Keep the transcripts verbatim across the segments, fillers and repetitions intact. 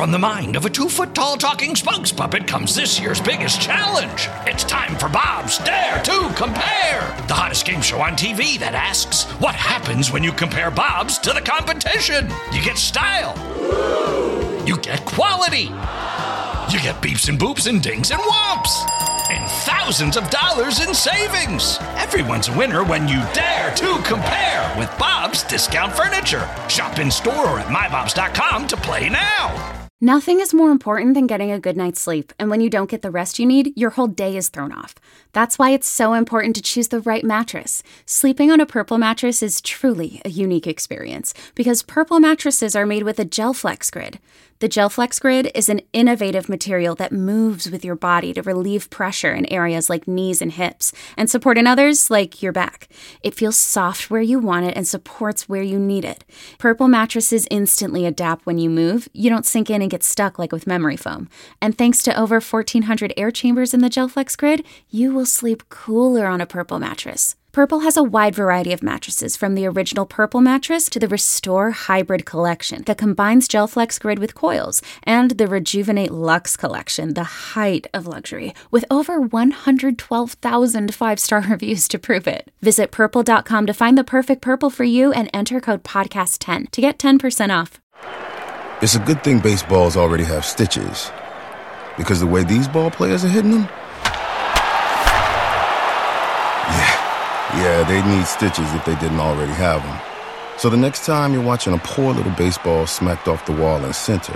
from the mind of a two-foot-tall talking spokes puppet comes this year's biggest challenge. It's time for Bob's Dare to Compare, the hottest game show on T V that asks, what happens when you compare Bobs to the competition? You get style. You get quality. You get beeps and boops and dings and whomps. And thousands of dollars in savings. Everyone's a winner when you dare to compare with Bob's Discount Furniture. Shop in store or at my bobs dot com to play now. Nothing is more important than getting a good night's sleep, and when you don't get the rest you need, your whole day is thrown off. That's why it's so important to choose the right mattress. Sleeping on a Purple mattress is truly a unique experience, because Purple mattresses are made with a GelFlex Grid. The GelFlex Grid is an innovative material that moves with your body to relieve pressure in areas like knees and hips, and support in others like your back. It feels soft where you want it and supports where you need it. Purple mattresses instantly adapt when you move. You don't sink in and get stuck like with memory foam. And thanks to over fourteen hundred air chambers in the GelFlex Grid, you will sleep cooler on a Purple mattress. Purple has a wide variety of mattresses, from the original Purple mattress to the Restore Hybrid collection that combines GelFlex Grid with coils, and the Rejuvenate Luxe collection, the height of luxury, with over one hundred twelve thousand five-star reviews to prove it. Visit purple dot com to find the perfect Purple for you and enter code podcast ten to get ten percent off. It's a good thing baseballs already have stitches, because the way these ball players are hitting them, yeah. Yeah, they need stitches if they didn't already have them. So the next time you're watching a poor little baseball smacked off the wall in center,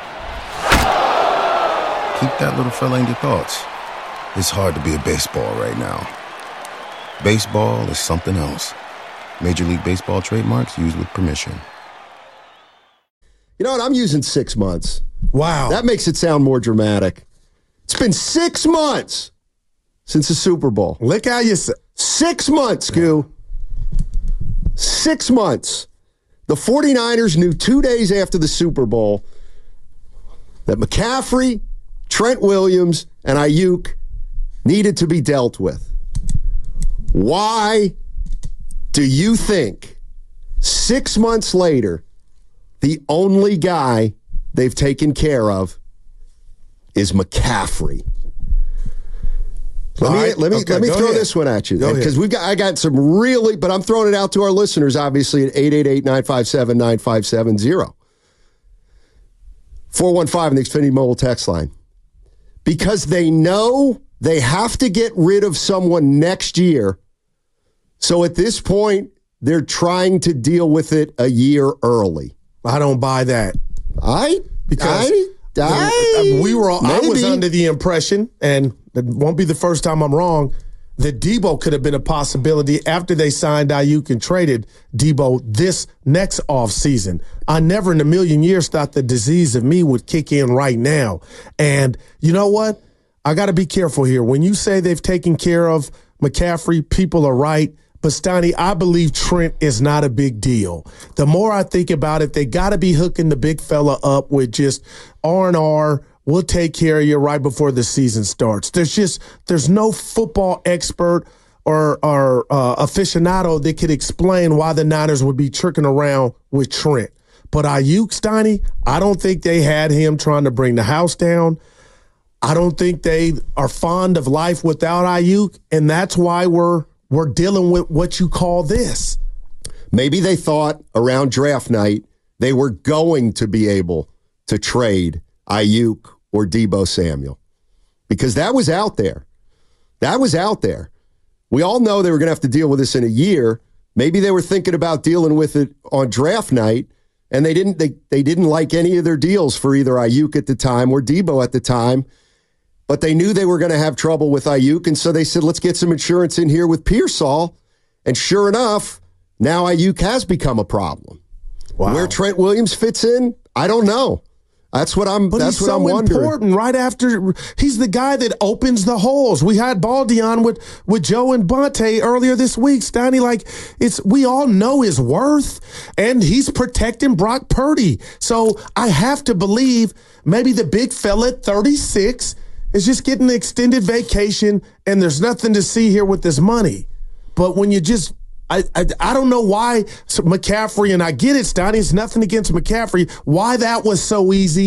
keep that little fella in your thoughts. It's hard to be a baseball right now. Baseball is something else. Major League Baseball trademarks used with permission. You know what? I'm using six months. Wow. That makes it sound more dramatic. It's been six months since the Super Bowl. Look how you say. Six months, Goo. Six months. The 49ers knew two days after the Super Bowl that McCaffrey, Trent Williams, and Ayuk needed to be dealt with. Why do you think six months later, the only guy they've taken care of is McCaffrey? Let me right. let me okay, let me throw ahead. this one at you, Go because we've got I got some really, but I'm throwing it out to our listeners, obviously, at eight eight eight, nine five seven, nine five seven zero. four one five in the Xfinity Mobile text line. Because they know they have to get rid of someone next year. So at this point, they're trying to deal with it a year early. I don't buy that. I Because I, I, we were all, I was maybe. under the impression, and it won't be the first time I'm wrong, that Debo could have been a possibility after they signed Ayuk and traded Debo this next offseason. I never in a million years thought the disease of me would kick in right now. And you know what? I got to be careful here. When you say they've taken care of McCaffrey, people are right. But, Steiny, I believe Trent is not a big deal. The more I think about it, they got to be hooking the big fella up with just R and R. We'll take care of you right before the season starts. There's just there's no football expert or, or uh, aficionado that could explain why the Niners would be tricking around with Trent. But Ayuk, Steiny, I don't think they had him trying to bring the house down. I don't think they are fond of life without Ayuk, and that's why we're we're dealing with what you call this. Maybe they thought around draft night they were going to be able to trade Ayuk or Debo Samuel, because that was out there. That was out there. We all know they were going to have to deal with this in a year. Maybe they were thinking about dealing with it on draft night, and they didn't they, they didn't like any of their deals for either Ayuk at the time or Debo at the time. But they knew they were going to have trouble with Ayuk, and so they said, let's get some insurance in here with Pearsall. And sure enough, now Ayuk has become a problem. Wow. Where Trent Williams fits in, I don't know. That's what I'm. But that's he's what so I'm wondering. Important right after he's the guy that opens the holes. We had Baldy on with with Joe and Bonte earlier this week. Steiny, like it's we all know his worth, and he's protecting Brock Purdy. So I have to believe maybe the big fella at thirty-six is just getting an extended vacation, and there's nothing to see here with this money. But when you just I, I I don't know why McCaffrey, and I get it, Steiny, it's nothing against McCaffrey, why that was so easy.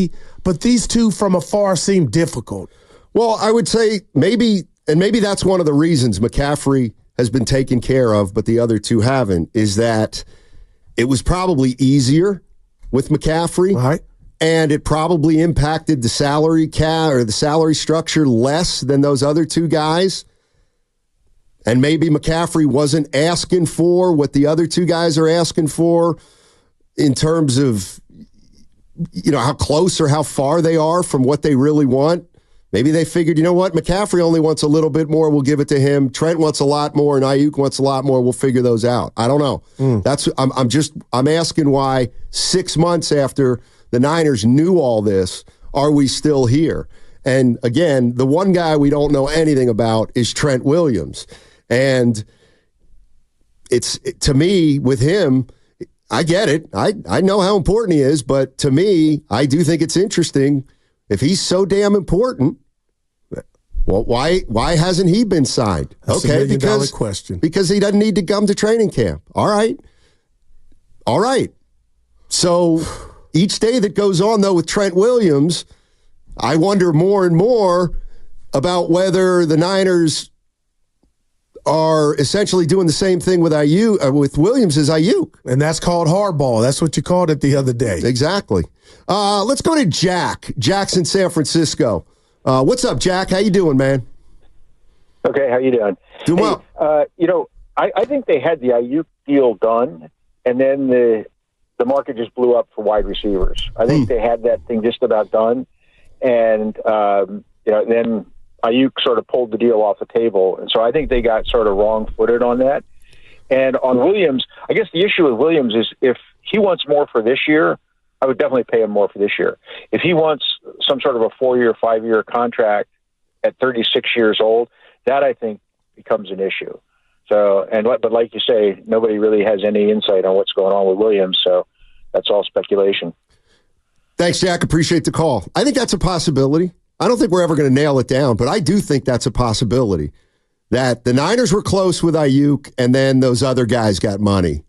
but these two from afar seem difficult. Well, I would say maybe, and maybe that's one of the reasons McCaffrey has been taken care of, but the other two haven't, is that it was probably easier with McCaffrey. Right. And it probably impacted the salary cap or the salary structure less than those other two guys. And maybe McCaffrey wasn't asking for what the other two guys are asking for in terms of, you know, how close or how far they are from what they really want. Maybe they figured, you know what, McCaffrey only wants a little bit more, we'll give it to him. Trent wants a lot more, and Ayuk wants a lot more. We'll figure those out. I don't know. Mm. That's I'm, I'm just I'm asking why six months after the Niners knew all this, are we still here? And again, the one guy we don't know anything about is Trent Williams. And it's, to me, with him, I get it. I, I know how important he is, but to me, I do think it's interesting. If he's so damn important, well, why why hasn't he been signed? That's okay, a million because, dollar question. Because he doesn't need to come to training camp. All right. All right. So each day that goes on, though, with Trent Williams, I wonder more and more about whether the Niners are essentially doing the same thing with Ayuk, uh, with Williams as Ayuk. And that's called hardball. That's what you called it the other day. Exactly. Uh, let's go to Jack. Jack's in San Francisco. Uh, what's up, Jack? How you doing, man? Okay, how you doing? Doing hey, well. Uh, you know, I, I think they had the Ayuk deal done, and then the the market just blew up for wide receivers. I think Hmm. they had that thing just about done, and um, you know, then Ayuk sort of pulled the deal off the table, and so I think they got sort of wrong-footed on that. And on Williams, I guess the issue with Williams is if he wants more for this year, I would definitely pay him more for this year. If he wants some sort of a four-year, five-year contract at thirty-six years old, that I think becomes an issue. So, and but like you say, nobody really has any insight on what's going on with Williams, so that's all speculation. Thanks, Jack. Appreciate the call. I think that's a possibility. I don't think we're ever going to nail it down, but I do think that's a possibility that the Niners were close with Ayuk, and then those other guys got money.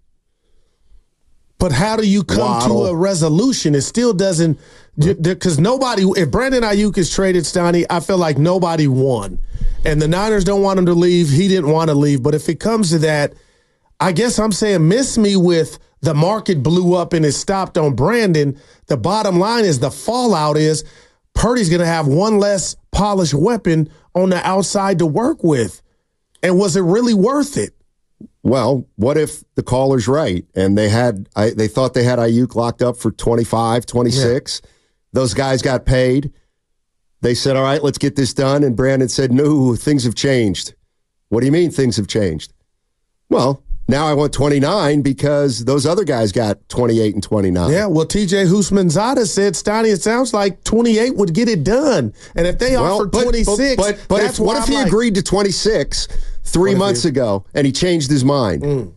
But how do you come Waddle. to a resolution? It still doesn't, because nobody, if Brandon Ayuk is traded, Stoney, I feel like nobody won. And the Niners don't want him to leave. He didn't want to leave. But if it comes to that, I guess I'm saying miss me with the market blew up and it stopped on Brandon. The bottom line is the fallout is Purdy's going to have one less polished weapon on the outside to work with. And was it really worth it? Well, what if the caller's right and they had I, they thought they had Ayuk locked up for twenty-five, twenty-six. Yeah. Those guys got paid. They said, all right, let's get this done. And Brandon said, no, things have changed. What do you mean things have changed? Well, now I want twenty-nine because those other guys got twenty-eight and twenty-nine. Yeah, well, T J Houshmandzadeh said, Stoney, it sounds like twenty-eight would get it done. And if they well, offered but, twenty-six, but, but, but that's if, what if he like, agreed to twenty-six three months he, ago and he changed his mind? Mm.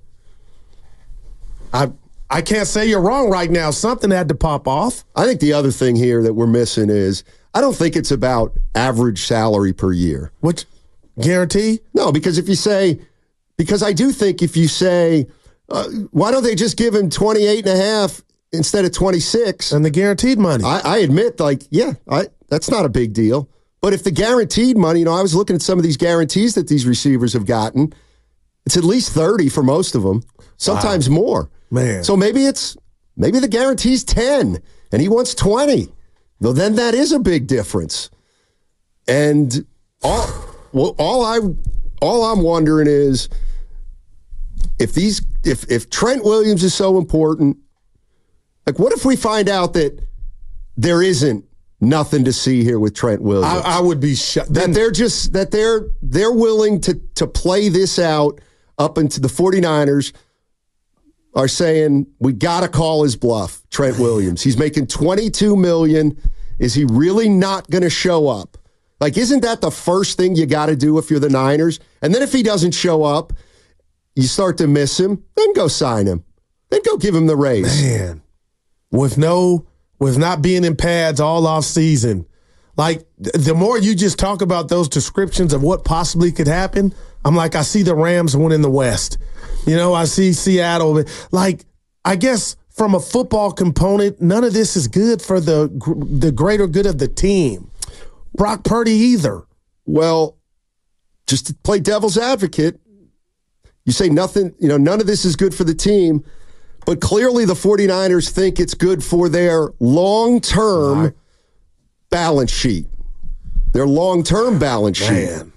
I I can't say you're wrong right now. Something had to pop off. I think the other thing here that we're missing is I don't think it's about average salary per year. Which guarantee? No, because if you say, because I do think if you say, uh, why don't they just give him twenty-eight and a half instead of twenty-six? And the guaranteed money. I, I admit, like, yeah, I, that's not a big deal. But if the guaranteed money, you know, I was looking at some of these guarantees that these receivers have gotten. It's at least thirty for most of them, sometimes wow. more. Man. So maybe it's, maybe the guarantee's ten and he wants twenty. Though then that is a big difference. And all, well, all I, all I'm wondering is if these, if if Trent Williams is so important, like what if we find out that there isn't nothing to see here with Trent Williams? I, I would be shocked. That they're just that they're they're willing to to play this out up into the 49ers are saying we got to call his bluff, Trent Williams. He's making twenty-two million dollars. Is he really not going to show up? Like, isn't that the first thing you got to do if you're the Niners? And then if he doesn't show up, you start to miss him, then go sign him. Then go give him the raise. Man, with no, with not being in pads all off season. Like, the more you just talk about those descriptions of what possibly could happen, I'm like, I see the Rams win in the West. You know, I see Seattle. Like, I guess from a football component, none of this is good for the the greater good of the team. Brock Purdy either. Well, just to play devil's advocate, you say nothing, you know, none of this is good for the team, but clearly the 49ers think it's good for their long-term right. balance sheet. Their long-term balance sheet. Man.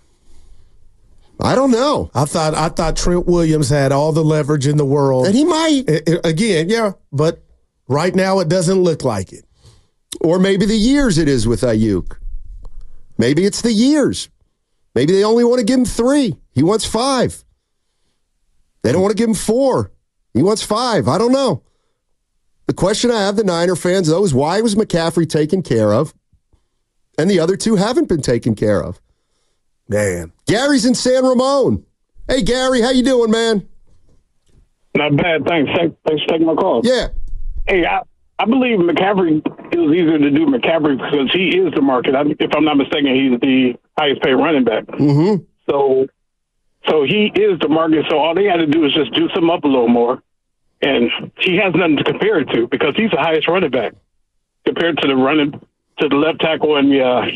I don't know. I thought I thought Trent Williams had all the leverage in the world. And he might. It, it, again, yeah, but right now it doesn't look like it. Or maybe the years it is with Ayuk. Maybe it's the years. Maybe they only want to give him three. He wants five. They don't want to give him four. He wants five. I don't know. The question I have, the Niner fans, though, is why was McCaffrey taken care of and the other two haven't been taken care of? Man. Gary's in San Ramon. Hey, Gary, how you doing, man? Not bad, thanks. Thanks for taking my call. Yeah. Hey, I, I believe McCaffrey, it was easier to do McCaffrey because he is the market. I, if I'm not mistaken, he's the highest paid running back. Mm-hmm. So so he is the market, so all they had to do is just juice him up a little more. And he has nothing to compare it to because he's the highest running back compared to the running to the left tackle and the uh,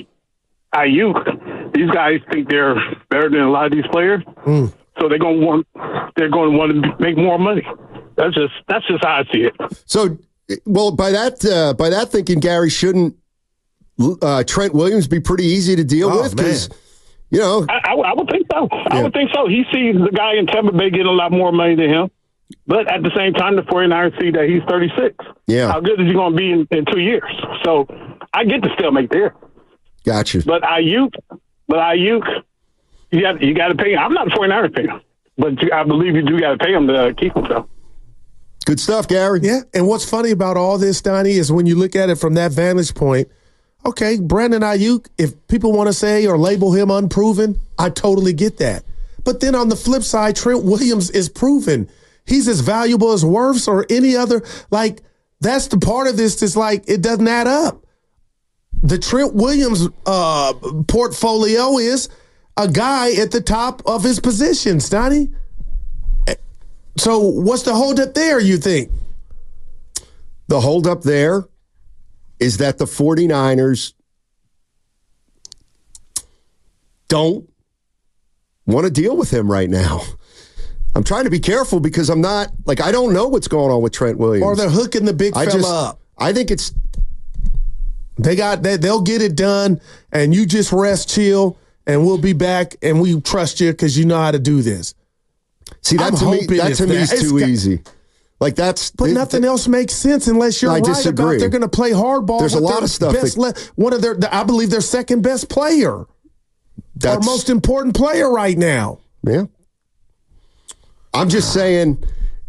Ayuk. These guys think they're better than a lot of these players, mm. so they're going to want they're going to want to make more money. That's just that's just how I see it. So, well, by that uh, by that thinking, Gary, shouldn't uh, Trent Williams be pretty easy to deal oh, with? Because you know, I, I, I would think so. Yeah. I would think so. He sees the guy in Tampa Bay getting a lot more money than him. But at the same time, the 49ers see that he's thirty-six. Yeah. How good is he going to be in, in two years? So I get the stalemate there. Gotcha. But Ayuk, but Ayuk, you got you got to pay him. I'm not a 49ers fan, but you, I believe you do got to pay him to keep him, though. Good stuff, Gary. Yeah, and what's funny about all this, Donnie, is when you look at it from that vantage point, okay, Brandon Ayuk, if people want to say or label him unproven, I totally get that. But then on the flip side, Trent Williams is proven. He's as valuable as Wirfs or any other. Like, that's the part of this that's like, it doesn't add up. The Trent Williams uh, portfolio is a guy at the top of his position, Donnie. So what's the holdup there, you think? The holdup there is that the 49ers don't want to deal with him right now. I'm trying to be careful because I'm not, like, I don't know what's going on with Trent Williams. Or they're hooking the big I fella just, up. I think it's... They got that. They'll get it done, and you just rest, chill, and we'll be back, and we trust you because you know how to do this. See, that I'm to me, hoping that it's to me that. is too It's got- easy. Like, that's... But it- nothing else makes sense unless you're I right disagree. about they're going to play hardball. There's a with lot their of stuff Best that- le- one of their, I believe, their second best player, our that's, most important player right now. Yeah. I'm just saying...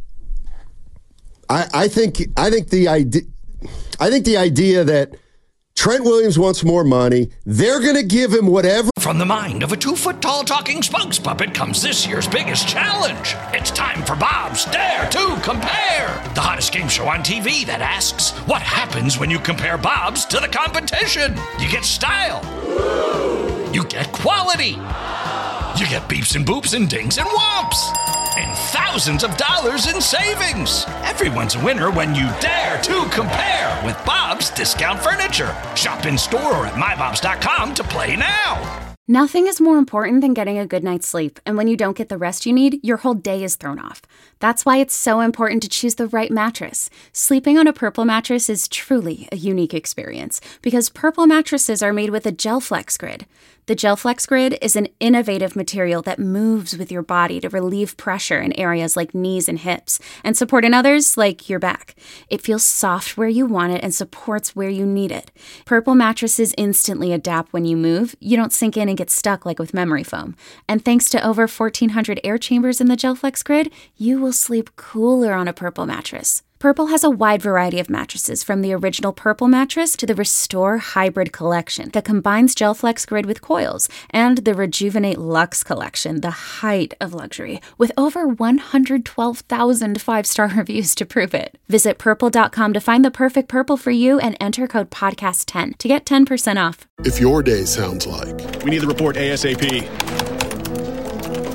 I, I think I think the idea I think the idea that Trent Williams wants more money, they're going to give him whatever. From the mind of a two-foot-tall talking spokes puppet comes this year's biggest challenge. It's time for Bob's Dare to Compare, the hottest game show on T V that asks, what happens when you compare Bob's to the competition? You get style. You get quality. You get beeps and boops and dings and whomps. And thousands of dollars in savings. Everyone's a winner when you dare to compare with Bob's Discount Furniture. Shop in store or at my bobs dot com to play now. Nothing is more important than getting a good night's sleep, and when you don't get the rest you need, your whole day is thrown off. That's why it's so important to choose the right mattress. Sleeping on a Purple mattress is truly a unique experience because Purple mattresses are made with a GelFlex Grid. The GelFlex Grid is an innovative material that moves with your body to relieve pressure in areas like knees and hips and support in others like your back. It feels soft where you want it and supports where you need it. Purple mattresses instantly adapt when you move. You don't sink in and get stuck like with memory foam. And thanks to over fourteen hundred air chambers in the GelFlex Grid, you will sleep cooler on a Purple mattress. Purple has a wide variety of mattresses, from the original Purple mattress to the Restore Hybrid collection that combines GelFlex Grid with coils, and the Rejuvenate Luxe collection, the height of luxury, with over one hundred twelve thousand five-star reviews to prove it. Visit purple dot com to find the perfect Purple for you and enter code podcast ten to get ten percent off. If your day sounds like we need the report ASAP,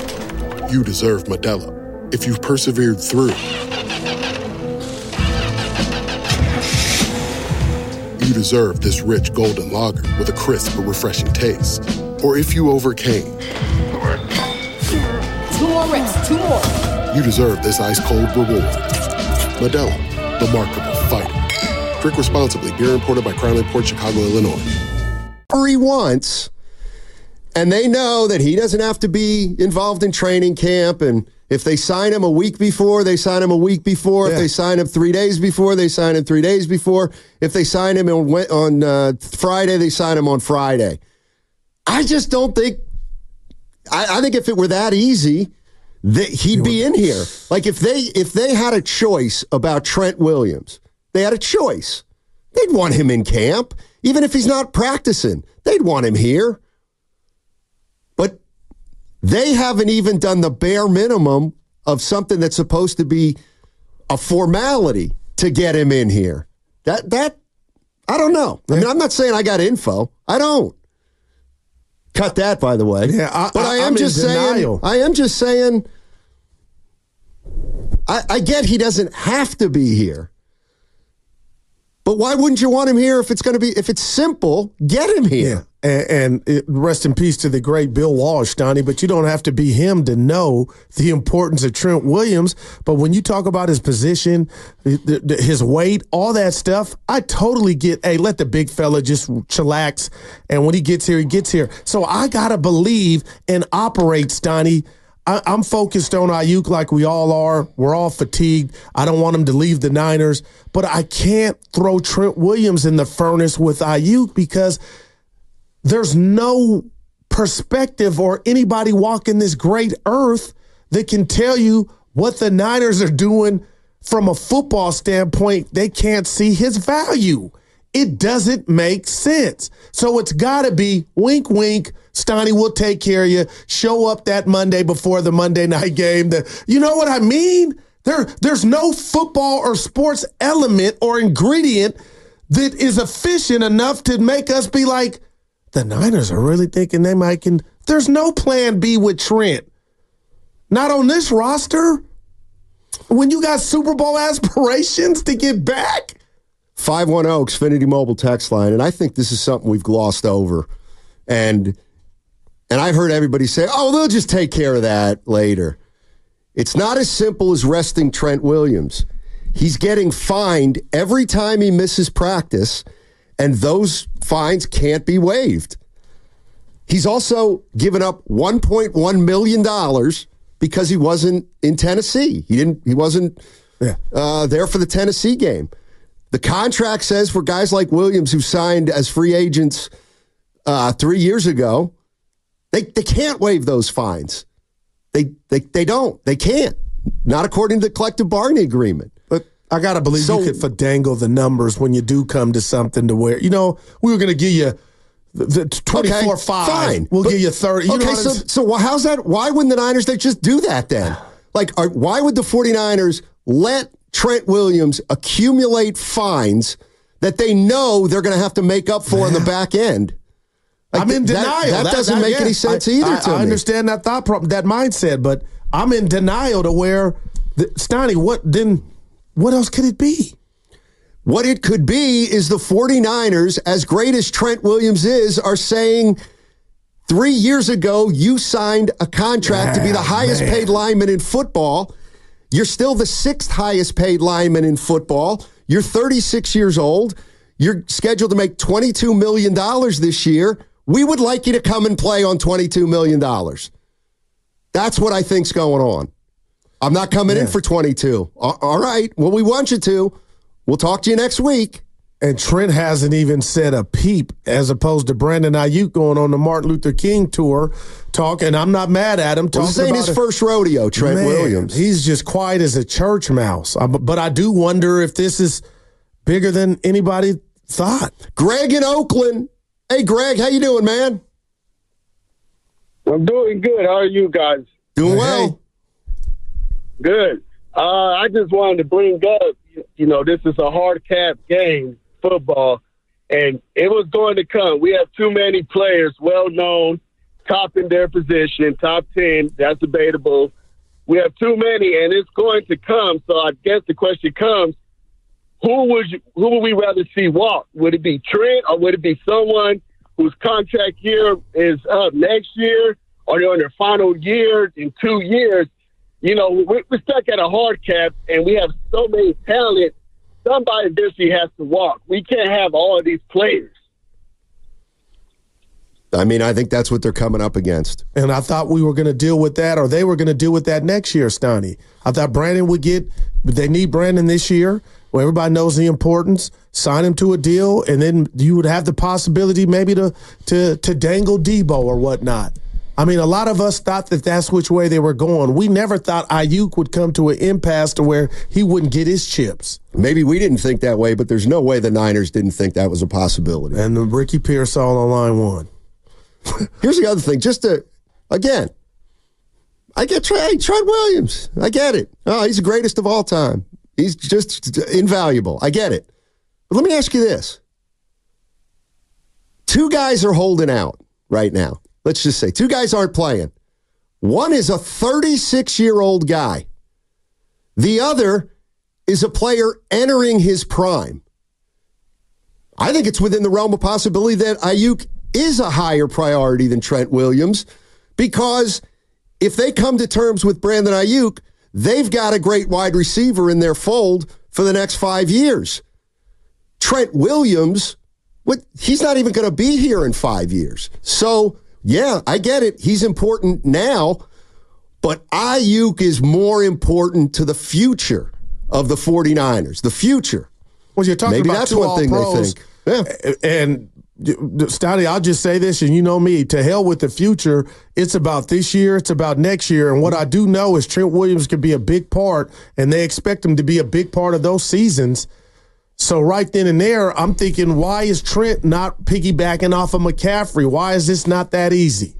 you deserve Modelo. If you've persevered through, you deserve this rich golden lager with a crisp but refreshing taste. Or if you overcame. Two more reps, two more. You deserve this ice-cold reward. Modelo, the Remarkable Fighter. Drink responsibly. Beer imported by Crown Imports, Chicago, Illinois. He wants, and they know that he doesn't have to be involved in training camp, and if they sign him a week before, they sign him a week before. Yeah. If they sign him three days before, they sign him three days before. If they sign him on, on uh, Friday, they sign him on Friday. I just don't think, I, I think if it were that easy, that he'd be in here. Like if they if they had a choice about Trent Williams, they had a choice. They'd want him in camp. Even if he's not practicing, they'd want him here. But they haven't even done the bare minimum of something that's supposed to be a formality to get him in here. That, that I don't know. I mean, I'm not saying I got info. I don't. Cut that, by the way. Yeah, I, but I, I am I'm just saying. I am just saying. I, I get he doesn't have to be here, but why wouldn't you want him here if it's going to be if it's simple? Get him here. Yeah. And, and it, rest in peace to the great Bill Walsh, Donnie, but you don't have to be him to know the importance of Trent Williams. But when you talk about his position, his weight, all that stuff, I totally get, hey, let the big fella just chillax. And when he gets here, he gets here. So I got to believe and operates, Donnie. I, I'm focused on Ayuk like we all are. We're all fatigued. I don't want him to leave the Niners. But I can't throw Trent Williams in the furnace with Ayuk because there's no perspective or anybody walking this great earth that can tell you what the Niners are doing from a football standpoint. They can't see his value. It doesn't make sense. So it's got to be wink, wink. Stoney will take care of you. Show up that Monday before the Monday night game. The, you know what I mean? There, there's no football or sports element or ingredient that is efficient enough to make us be like, the Niners are really thinking they might can. There's no plan B with Trent. Not on this roster. When you got Super Bowl aspirations to get back. five one zero Xfinity Mobile text line, and I think this is something we've glossed over. And and I've heard everybody say, oh, they'll just take care of that later. It's not as simple as resting Trent Williams. He's getting fined every time he misses practice, and those fines can't be waived. He's also given up one point one million dollars because he wasn't in Tennessee. He didn't. He wasn't yeah. uh, there for the Tennessee game. The contract says for guys like Williams who signed as free agents uh, three years ago, they they can't waive those fines. They they they don't. They can't. Not according to the collective bargaining agreement. But I got to believe so, you could finagle the numbers when you do come to something to where, you know, we were going to give you the twenty-four five. Okay, fine. We'll but, give you thirty. You okay, know so, so how's that? Why wouldn't the Niners they just do that then? Like, are, why would the 49ers let Trent Williams accumulate fines that they know they're going to have to make up for yeah. in the back end? Like, I'm in that, denial. That, that doesn't that, make yeah. any sense I, either I, to I me. I understand that thought problem, that mindset, but I'm in denial to where, the, Stoney, what then? What else could it be? What it could be is the 49ers, as great as Trent Williams is, are saying three years ago you signed a contract yeah, to be the highest man. paid lineman in football. You're still the sixth highest paid lineman in football. You're thirty-six years old. You're scheduled to make twenty-two million dollars this year. We would like you to come and play on twenty-two million dollars. That's what I think's going on. I'm not coming yeah. in for twenty-two. All right. Well, we want you to. We'll talk to you next week. And Trent hasn't even said a peep, as opposed to Brandon Ayuk going on the Martin Luther King tour talking. I'm not mad at him. Well, this ain't his it. first rodeo, Trent Man, Williams. He's just quiet as a church mouse. But I do wonder if this is bigger than anybody thought. Greg in Oakland. Hey, Greg, how you doing, man? I'm doing good. How are you guys? Doing hey. well. Good. Uh, I just wanted to bring up, you know, this is a hard cap game, football, and it was going to come. We have too many players, well-known, top in their position, top ten, that's debatable. We have too many, and it's going to come. So I guess the question comes, who would you, who would we rather see walk? Would it be Trent or would it be someone whose contract year is up next year, or they're in their final year in two years? You know, we're, we're stuck at a hard cap, and we have so many talent. Somebody eventually has to walk. We can't have all of these players. I mean, I think that's what they're coming up against. And I thought we were going to deal with that, or they were going to deal with that next year, Stoney. I thought Brandon would get – they need Brandon this year. Well, everybody knows the importance. Sign him to a deal, and then you would have the possibility maybe to to to dangle Debo or whatnot. I mean, a lot of us thought that that's which way they were going. We never thought Ayuk would come to an impasse to where he wouldn't get his chips. Maybe we didn't think that way, but there's no way the Niners didn't think that was a possibility. And the Ricky Pearsall on line one. Here's the other thing. Just to, again, I get Trent, Trent Williams. I get it. Oh, he's the greatest of all time. He's just invaluable. I get it. But let me ask you this. Two guys are holding out right now. Let's just say two guys aren't playing. One is a thirty-six-year-old guy. The other is a player entering his prime. I think it's within the realm of possibility that Ayuk is a higher priority than Trent Williams, because if they come to terms with Brandon Ayuk, they've got a great wide receiver in their fold for the next five years. Trent Williams, what, he's not even going to be here in five years. So, yeah, I get it. He's important now, but Ayuk is more important to the future of the 49ers, the future. Well, you're talking Maybe about that's two one thing all-pros, they think. Yeah. And Stotty, I'll just say this, and you know me, to hell with the future. It's about this year, it's about next year. And what I do know is Trent Williams could be a big part, and they expect him to be a big part of those seasons. So right then and there, I'm thinking, why is Trent not piggybacking off of McCaffrey? Why is this not that easy?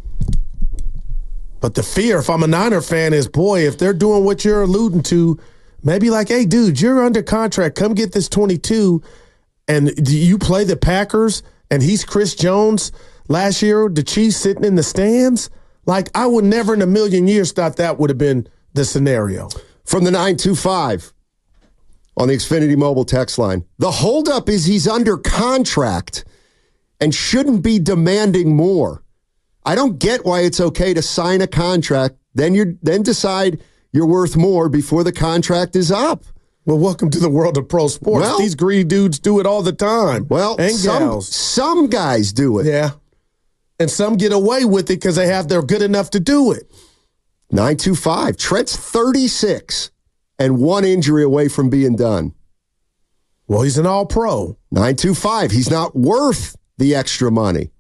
But the fear, if I'm a Niner fan, is, boy, if they're doing what you're alluding to, maybe like, hey, dude, you're under contract. Come get this twenty-two, and you play the Packers, and he's Chris Jones last year, the Chiefs sitting in the stands. Like, I would never in a million years thought that would have been the scenario. From the nine two five on the Xfinity Mobile text line, the holdup is he's under contract and shouldn't be demanding more. I don't get why it's okay to sign a contract, then you then decide you're worth more before the contract is up. Well, welcome to the world of pro sports. Well, these greedy dudes do it all the time. Well, and some, gals. some guys do it. Yeah. And some get away with it because they have they're good enough to do it. nine two five. Trent's thirty-six and one injury away from being done. Well, he's an all-pro. nine two five. He's not worth the extra money.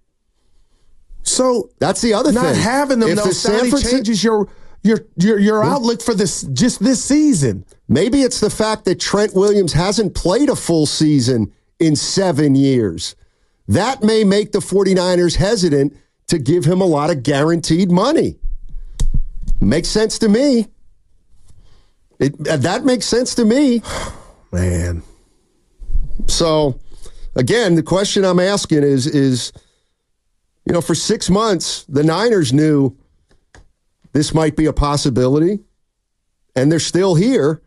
So that's the other not thing. Not having them, if though, the San Francisco- changes your your your, your yeah. outlook for this just this season. Maybe it's the fact that Trent Williams hasn't played a full season in seven years. That may make the 49ers hesitant to give him a lot of guaranteed money. Makes sense to me. It, that makes sense to me. Man. So, again, the question I'm asking is, is, you know, for six months, the Niners knew this might be a possibility, and they're still here.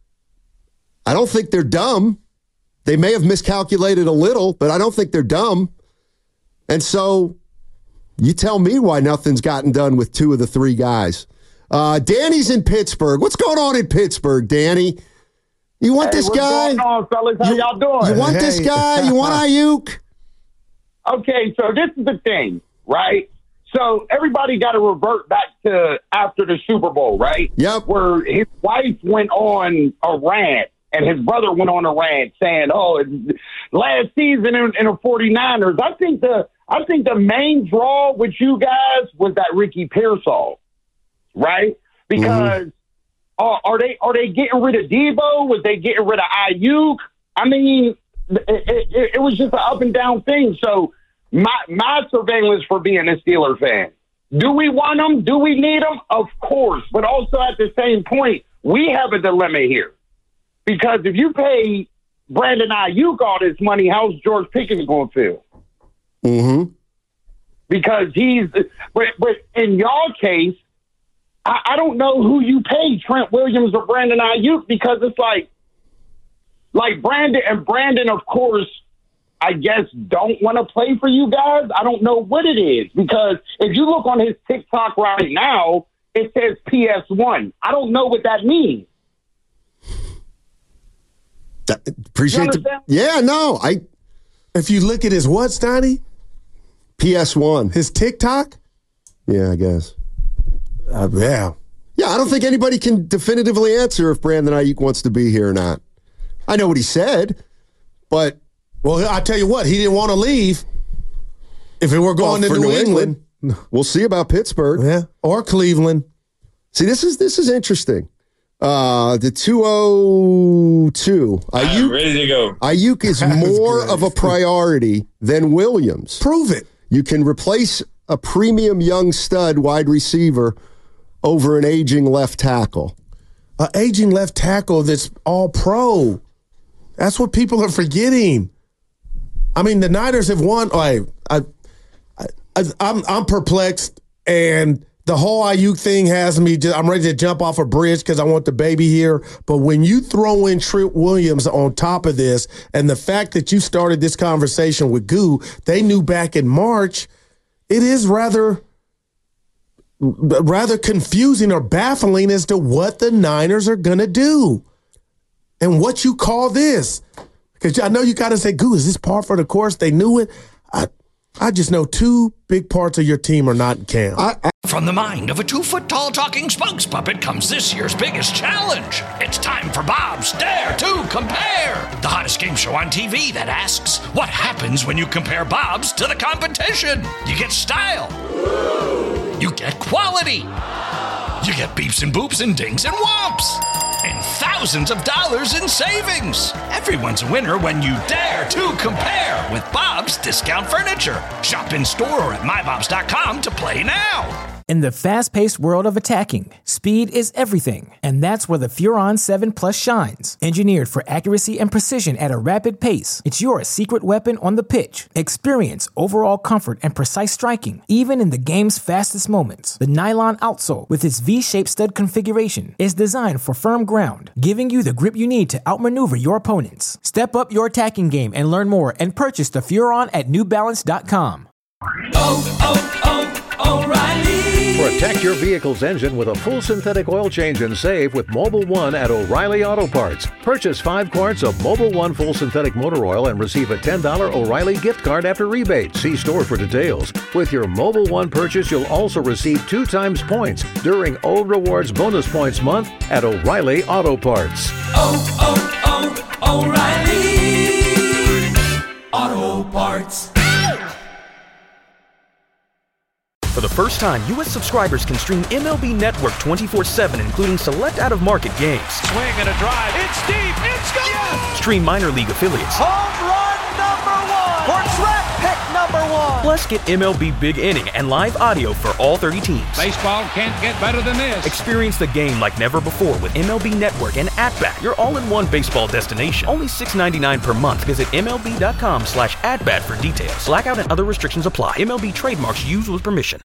I don't think they're dumb. They may have miscalculated a little, but I don't think they're dumb. And so you tell me why nothing's gotten done with two of the three guys. Uh, Danny's in Pittsburgh. What's going on in Pittsburgh, Danny? You want hey, this what's guy? What's going on, fellas? How you, y'all doing? You want hey. this guy? You want Ayuk? Okay, so this is the thing, right? So everybody got to revert back to after the Super Bowl, right? Yep. Where his wife went on a rant and his brother went on a rant saying, oh, last season in, in the 49ers, I think the I think the main draw with you guys was that Ricky Pearsall, right? Because mm-hmm. uh, are they are they getting rid of Debo? Was they getting rid of Ayuk? I mean, it, it, it was just an up and down thing. So my my surveillance for being a Steeler fan, do we want them? Do we need them? Of course. But also at the same point, we have a dilemma here. Because if you pay Brandon Ayuk all this money, how's George Pickens going to feel? Mm-hmm. Because he's, but, but in y'all case, I, I don't know who you pay, Trent Williams or Brandon Ayuk, because it's like, like Brandon and Brandon, of course, I guess don't want to play for you guys. I don't know what it is, because if you look on his TikTok right now, it says P S one. I don't know what that means. That, appreciate the, yeah, no. I If you look at his what, Steiny? P S one. His TikTok? Yeah, I guess. Uh, yeah. Yeah, I don't think anybody can definitively answer if Brandon Ayuk wants to be here or not. I know what he said, but... Well, I tell you what, he didn't want to leave if it were going well, to New, New England. England. We'll see about Pittsburgh. Yeah, or Cleveland. See, this is this is interesting. Uh, the two oh two. I'm Ayuk, ready to go. Ayuk is more of a priority than Williams. Prove it. You can replace a premium young stud wide receiver over an aging left tackle. An aging left tackle that's all pro. That's what people are forgetting. I mean, the Niners have won. Oh, I, I, I, I'm, I'm perplexed, and the whole Ayuk thing has me. Just, I'm ready to jump off a bridge because I want the baby here. But when you throw in Trent Williams on top of this, and the fact that you started this conversation with Goo, they knew back in March. It is rather, rather confusing or baffling as to what the Niners are going to do and what you call this. Because I know you got to say, Goo, is this par for the course? They knew it. I, I just know two big parts of your team are not in camp. I, I, From the mind of a two-foot-tall talking spokes puppet comes this year's biggest challenge. It's time for Bob's Dare to Compare, the hottest game show on T V that asks, what happens when you compare Bob's to the competition? You get style. You get quality. You get beeps and boops and dings and whomps. And thousands of dollars in savings. Everyone's a winner when you dare to compare with Bob's Discount Furniture. Shop in store or at my bobs dot com to play now. In the fast-paced world of attacking, speed is everything, and that's where the Furon seven Plus shines. Engineered for accuracy and precision at a rapid pace, it's your secret weapon on the pitch. Experience overall comfort and precise striking, even in the game's fastest moments. The nylon outsole, with its V-shaped stud configuration, is designed for firm ground, giving you the grip you need to outmaneuver your opponents. Step up your attacking game and learn more, and purchase the Furon at new balance dot com. Oh, oh, oh, O'Reilly. Protect your vehicle's engine with a full synthetic oil change and save with Mobil one at O'Reilly Auto Parts. Purchase five quarts of Mobil one full synthetic motor oil and receive a ten dollars O'Reilly gift card after rebate. See store for details. With your Mobil one purchase, you'll also receive two times points during O Rewards Bonus Points Month at O'Reilly Auto Parts. Oh, oh, oh, O'Reilly Auto Parts. For the first time, U S subscribers can stream M L B Network twenty-four seven, including select out-of-market games. Swing and a drive. It's deep. It's gone. Yes! Stream minor league affiliates. Home run number one. Or draft pick number one. Plus, get M L B Big Inning and live audio for all thirty teams. Baseball can't get better than this. Experience the game like never before with M L B Network and AtBat, your all-in-one baseball destination. Only six dollars and ninety-nine cents per month. Visit M L B dot com slash AtBat for details. Blackout and other restrictions apply. M L B trademarks used with permission.